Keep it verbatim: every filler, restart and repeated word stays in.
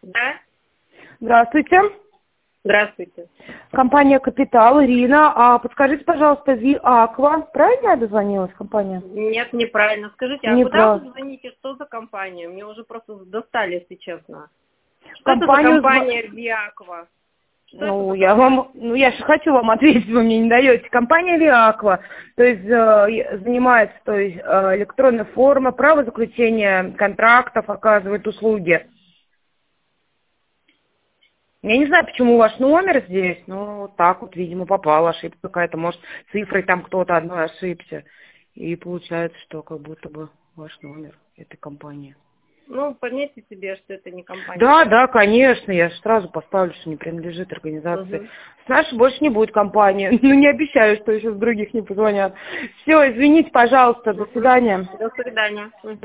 Да? Здравствуйте. Здравствуйте. Компания «Капитал», Ирина. А подскажите, пожалуйста, Виаква. Правильно я дозвонилась, компания? Нет, неправильно. Скажите, а куда Неправ... вы звоните? Что за компания? Мне уже просто достали, если честно. Что это за Компанию... компания Виаква? Что это Ну, за я компания? вам, ну, я же хочу вам ответить, вы мне не даете. Компания Виаква, то есть э, занимается, то есть э, электронная форма, право заключения контрактов, оказывает услуги. Я не знаю, почему ваш номер здесь, но вот так вот, видимо, попала ошибка какая-то, может, цифрой там кто-то одной ошибся. И получается, что как будто бы ваш номер этой компании. Ну, пометьте себе, что это не компания Да, да, Виаква. конечно, я же сразу поставлю, что не принадлежит организации. Угу. С нашей больше не будет компании. Ну, не обещаю, что еще с других не позвонят. Все, извините, пожалуйста, до Угу. свидания. До свидания. Угу.